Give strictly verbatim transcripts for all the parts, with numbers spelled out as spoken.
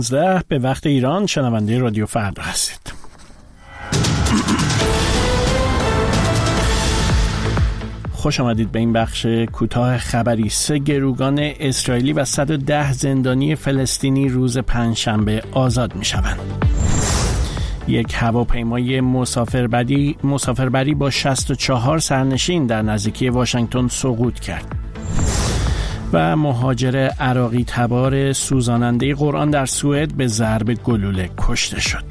پانزده به وقت ایران شنونده رادیو فردا هستید. خوش آمدید به این بخش کوتاه خبری. سه گروگان اسرائیلی و صد و ده زندانی فلسطینی روز پنجشنبه آزاد می شوند. یک هواپیمای مسافربری مسافربری با شصت و چهار سرنشین در نزدیکی واشنگتن سقوط کرد. و مهاجر عراقی تبار سوزاننده قرآن در سوئد به ضرب گلوله کشته شد.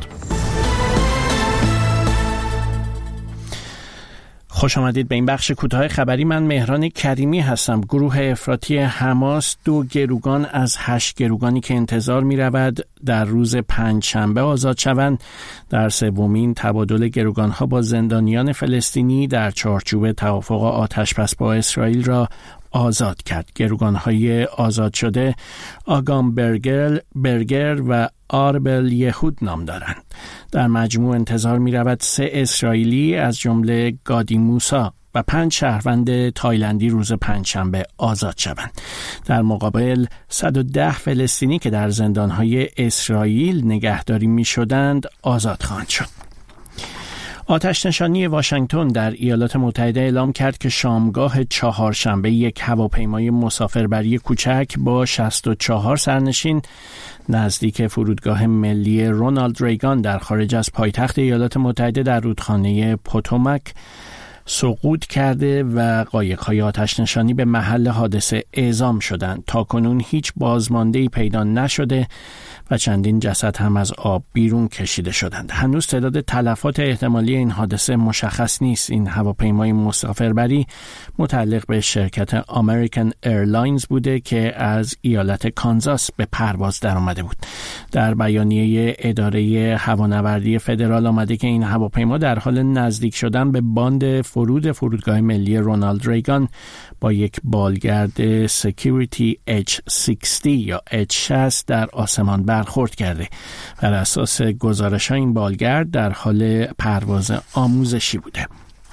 خوش آمدید به این بخش کوتاه خبری. من مهران کریمی هستم. گروه افراطی حماس دو گروگان از هشت گروگانی که انتظار می رود در روز پنجشنبه آزاد شوند در سومین تبادل گروگانها با زندانیان فلسطینی در چارچوب توافق آتشبس با اسرائیل را آزاد کرد. گروگان‌های آزاد شده آگام برگر, برگر و آربل یهود نام دارند. در مجموع انتظار می رود سه اسرائیلی از جمله گادی موسا و پنج شهروند تایلندی روز پنجشنبه آزاد شوند. در مقابل صد و ده فلسطینی که در زندان‌های اسرائیل نگهداری می شدند آزاد خواهند شد. آتش نشانی واشنگتن در ایالات متحده اعلام کرد که شامگاه چهارشنبه یک هواپیمای مسافربری کوچک با شصت و چهار سرنشین نزدیک فرودگاه ملی رونالد ریگان در خارج از پایتخت ایالات متحده در رودخانه پوتومک سقوط کرده و قایق‌های آتش نشانی به محل حادثه اعزام شدند. تاکنون هیچ بازمانده‌ای پیدا نشده و چندین جسد هم از آب بیرون کشیده شدند. هنوز تعداد تلفات احتمالی این حادثه مشخص نیست. این هواپیمای مسافربری متعلق به شرکت امریکن ایرلاینز بوده که از ایالت کانزاس به پرواز در آمده بود. در بیانیه اداره هوانوردی فدرال آمده که این هواپیما در حال نزدیک شدن به باند فرود فرودگاه ملی رونالد ریگان با یک بالگرد سکیوریتی اچ شصت یا اچ شصت در آسمان برخورد کرده. بر اساس گزارش‌ها این بالگرد در حال پرواز آموزشی بوده.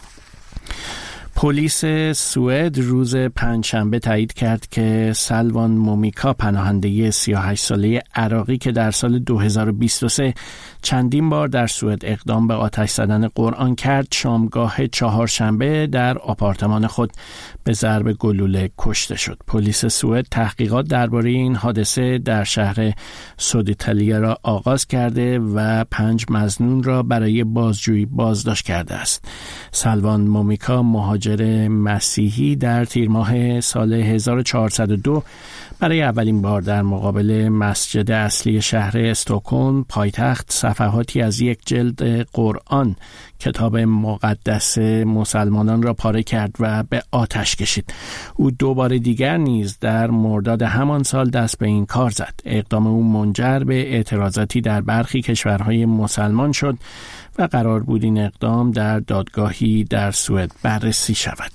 پلیس سوئد روز پنجشنبه تایید کرد که سلوان مومیکا پناهنده سی و هشت ساله عراقی که در سال دو هزار و بیست و سه چندین بار در سوئد اقدام به آتش زدن قرآن کرد شامگاه چهارشنبه در آپارتمان خود به ضرب گلوله کشته شد. پلیس سوئد تحقیقات درباره این حادثه در شهر سودیتالیا را آغاز کرده و پنج مظنون را برای بازجویی بازداشت کرده است. سلوان مومیکا مهاجر مسیحی در تیر ماه سال هزار و چهارصد و دو برای اولین بار در مقابل مسجد اصلی شهر استکهلم پایتخت صفحاتی از یک جلد قرآن کتاب مقدس مسلمانان را پاره کرد و به آتش کشید. او دو بار دیگر نیز در مرداد همان سال دست به این کار زد. اقدام او منجر به اعتراضاتی در برخی کشورهای مسلمان شد و قرار بود این اقدام در دادگاهی در سوئد بررسی شود.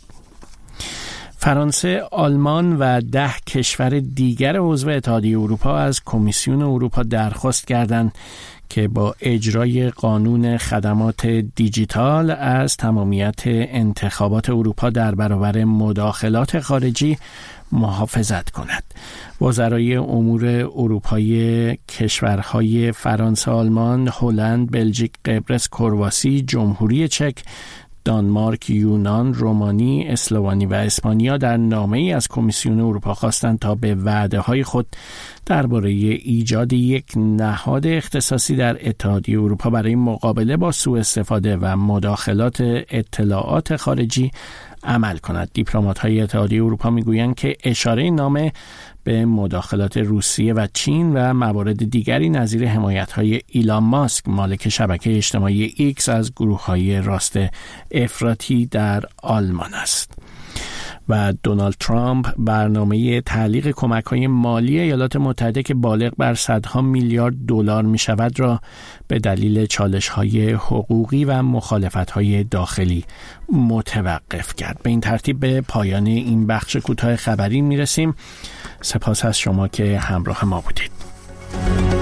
فرانسه، آلمان و ده کشور دیگر عضو اتحادیه اروپا از کمیسیون اروپا درخواست کردند که با اجرای قانون خدمات دیجیتال از تمامیت انتخابات اروپا در برابر مداخلات خارجی محافظت کند. وزرای امور اروپایی کشورهای فرانسه، آلمان، هلند، بلژیک، قبرس، کرواسی، جمهوری چک، دانمارک، یونان، رومانی، اسلوانی و اسپانیا در نامه‌ای از کمیسیون اروپا خواستند تا به وعده‌های خود درباره ایجاد یک نهاد اختصاصی در اتحادیه اروپا برای مقابله با سوء استفاده و مداخلات اطلاعات خارجی عمل کند. دیپلمات‌های اتحادیه اروپا می‌گویند که اشاره نامه به مداخلات روسیه و چین و موارد دیگری نظیر حمایت‌های ایلان ماسک مالک شبکه اجتماعی ایکس از گروه‌های راست افراطی در آلمان است. و دونالد ترامپ برنامه تعلیق کمک‌های مالی ایالات متحده که بالغ بر صدها میلیارد دلار می‌شود را به دلیل چالش‌های حقوقی و مخالفت‌های داخلی متوقف کرد. به این ترتیب به پایان این بخش کوتاه خبری می‌رسیم. سپاس از شما که همراه ما بودید.